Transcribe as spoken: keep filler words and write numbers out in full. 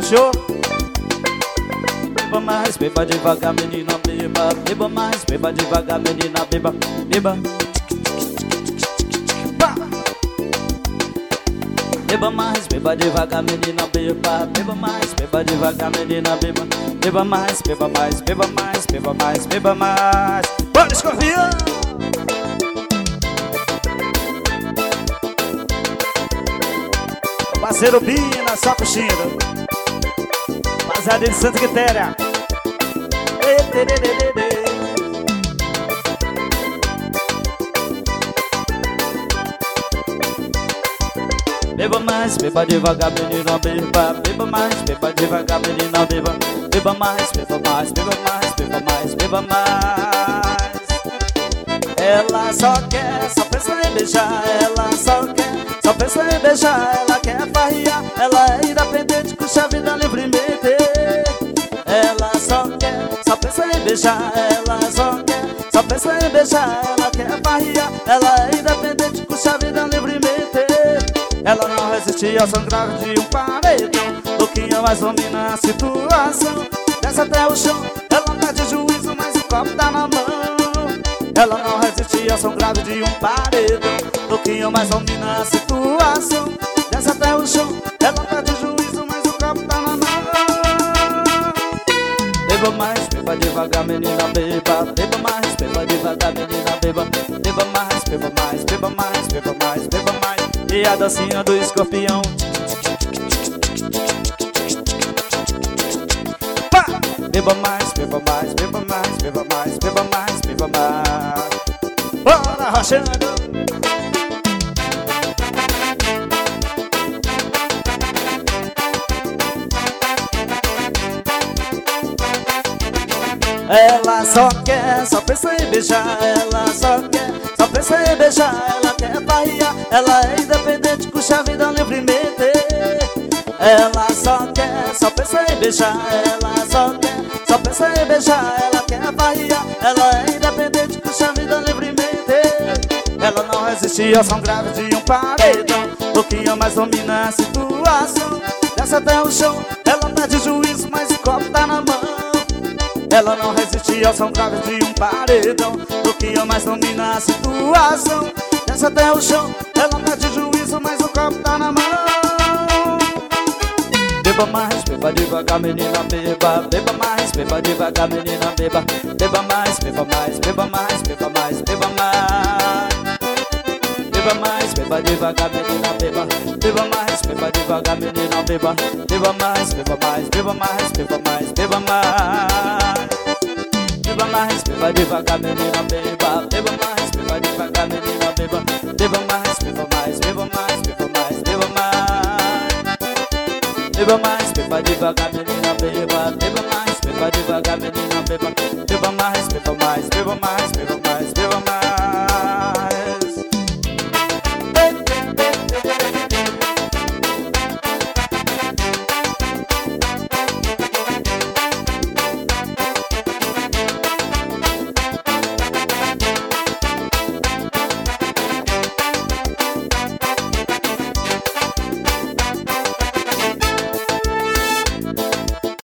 Fechou? Beba mais, beba devagar, menina, beba. Beba mais, beba devagar, menina, beba. Beba. Beba mais, beba devagar, menina, beba. Beba mais, beba devagar, menina, beba. Beba mais, beba mais, beba mais, beba mais, beba mais. Bora, escorpião! Parceiro Bina, só curtindo. Rapaziada de Santa Quitéria. Beba mais, beba devagar, menina, beba. Beba mais, beba devagar, menina, beba. Beba mais, beba mais, beba mais, beba mais, beba mais. Ela só quer, só pensa em beijar. Ela só quer, só pensa em beijar. Ela quer farriar, ela é independente, curte a vida livremente. Ela só quer, só pensa em beijar. Ela só quer, só pensa em beijar. Ela quer farriar, ela é independente, curte a vida livremente. Ela não resistia ao sangrar de um paredão. Louquinha, mas domina a situação. Desce até o chão, ela perde juízo, mas o copo tá na mão. Ela não resistia ao som grave de um paredão. Louquinha, mas domina a situação. Desce até o chão, ela perde juízo, mas o copo tá na mão. Beba mais, beba devagar, menina, beba. Beba mais, beba devagar, menina, beba. Beba mais, beba mais, beba mais, beba mais, beba mais. E a dancinha do escorpião. Pá! Beba mais, beba mais, beba mais, beba mais, beba mais, beba mais. Bora, rochando! Ela só quer, só pensa em beijar. Ela só quer, só pensa em beijar. Ela quer farriar, ela é independente, curte a vida livremente. Ela só quer, só pensa em beijar. Ela só quer, só pensa em beijar. Ela quer farriar, ela é independente, curte a vida livremente. Ela não resistia ao som grave de um paredão. Louquinha, mas domina a situação. Desce até o chão, ela perde juízo, mas o copo tá na mão. Ela não resistia ao som grave de um paredão. Louquinha, mas domina a situação. Desce até o chão, ela perde juízo, mas o copo tá na mão. Beba mais, beba devagar, menina, beba. Beba mais, beba devagar, menina, beba. Beba mais, beba mais, beba mais, beba mais, beba mais. Beba mais, beba devagar, menina, beba. Beba mais, beba devagar, menina, beba. Beba mais, beba mais, beba mais, beba mais, beba mais. Beba mais, beba devagar, menina, beba. Beba mais, beba devagar, menina, beba. Beba mais, beba mais, beba mais, beba mais, beba mais. Beba mais, beba devagar, menina, beba. Beba